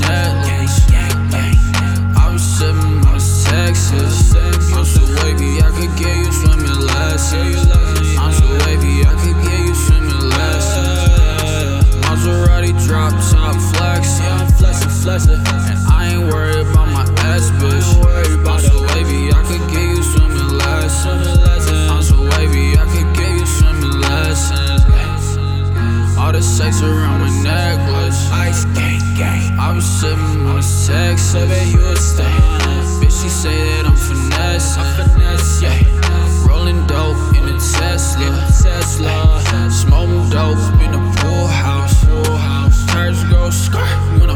necklace. I was sipping on Texas. I'm so wavy, I could get you swimming lessons. I'm so wavy, I could get you swimming lessons. Maserati drop top flexin', and I ain't worried about my ass, bitch. I'm so wavy, I could get you swimming lessons. I'm so wavy, I could get you swimming lessons. All the sex around my necklace. Ice gang. I was sipping on Texas. You a stay. Bitch, she say that I'm finesse, yeah. Rolling dope in a Tesla. Smoking dope in a pool house. Tires go skirt when